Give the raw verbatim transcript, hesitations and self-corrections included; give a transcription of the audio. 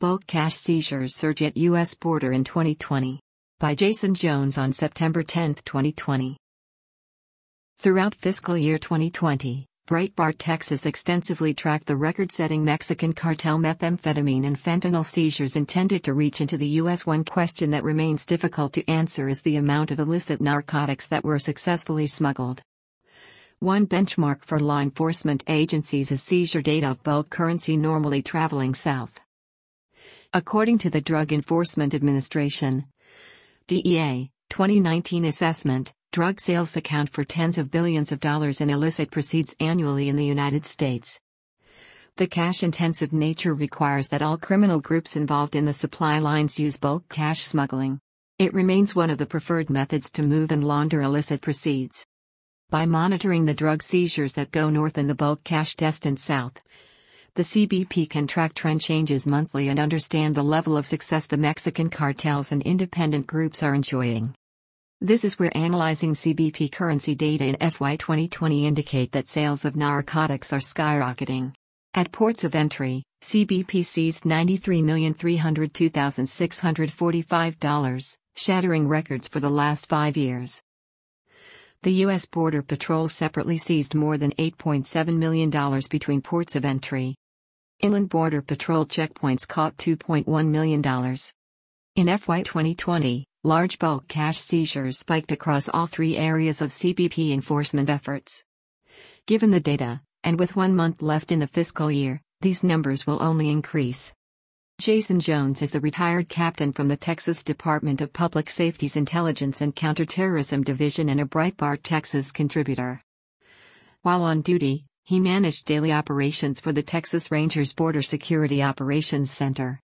Bulk cash seizures surge at U S border in twenty twenty. By Jason Jones on September tenth, twenty twenty. Throughout fiscal year twenty twenty, Breitbart Texas extensively tracked the record-setting Mexican cartel methamphetamine and fentanyl seizures intended to reach into the U S. One question that remains difficult to answer is the amount of illicit narcotics that were successfully smuggled. One benchmark for law enforcement agencies is seizure data of bulk currency normally traveling south. According to the Drug Enforcement Administration, D E A, twenty nineteen assessment, drug sales account for tens of billions of dollars in illicit proceeds annually in the United States. The cash-intensive nature requires that all criminal groups involved in the supply lines use bulk cash smuggling. It remains one of the preferred methods to move and launder illicit proceeds. By monitoring the drug seizures that go north and the bulk cash destined south, the C B P can track trend changes monthly and understand the level of success the Mexican cartels and independent groups are enjoying. This is where analyzing C B P currency data in F Y twenty twenty indicate that sales of narcotics are skyrocketing. At ports of entry, C B P seized ninety-three million three hundred two thousand six hundred forty-five dollars, shattering records for the last five years. The U S Border Patrol separately seized more than eight point seven million dollars between ports of entry. Inland Border Patrol checkpoints caught two point one million dollars. In F Y twenty twenty, large bulk cash seizures spiked across all three areas of C B P enforcement efforts. Given the data, and with one month left in the fiscal year, these numbers will only increase. Jason Jones is a retired captain from the Texas Department of Public Safety's Intelligence and Counterterrorism Division and a Breitbart Texas contributor. While on duty, he managed daily operations for the Texas Rangers Border Security Operations Center.